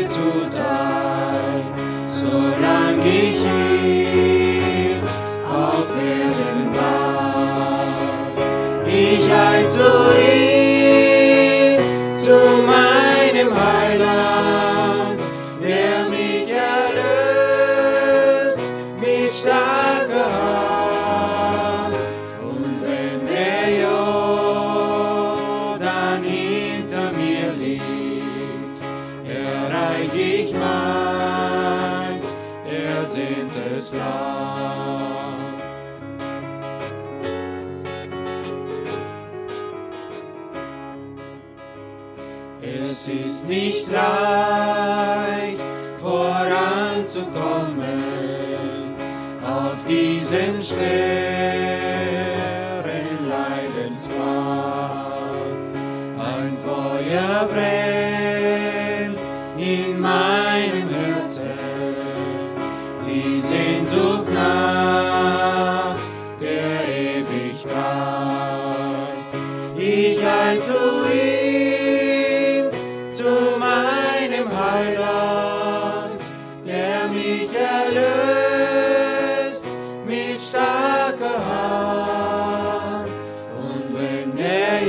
zuteil, solang ich hier auf Erden war. Ich halt zu ihm, zu meinem Heiland, der mich erlöst mit starker Hand. Und wenn der Jordan hinter mir liegt, erreich ich mein ersehntes Land. Es ist nicht leicht voranzukommen auf diesen schweren Leidenspfad. Ein Feuer brennt in meinem Herzen, die Sehnsucht nach der Ewigkeit. Ich halt zu ihm, zu meinem Heiland, der mich erlöst mit starker Hand. Und wenn der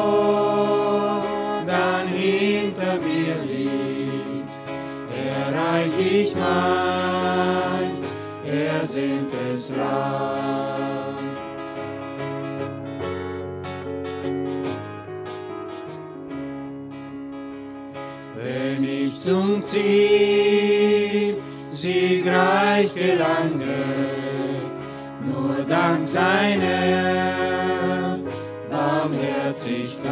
Jordan hinter mir liegt, erreich ich mein ersehntes Land. Wenn ich zum Ziel siegreich gelange, nur dank seiner Barmherzigkeit,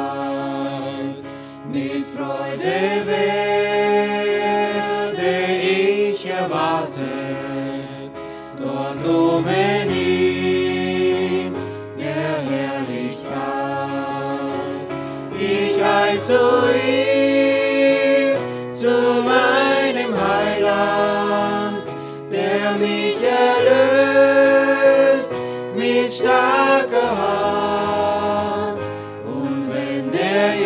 mit Freude werde ich erwartet, dort oben in der Herrlichkeit. Ich halt zu ihm, zu meinem Heiland, der mich erlöst mit starker Hand. Und wenn der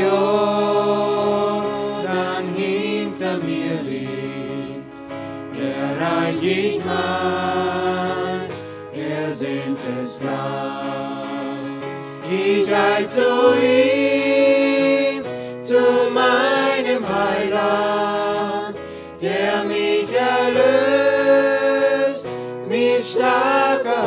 Jordan hinter mir liegt, erreich ich mein ersehntes Land. Ich halt zu ihm, zu meinem Heiland, der mich erlöst mit starker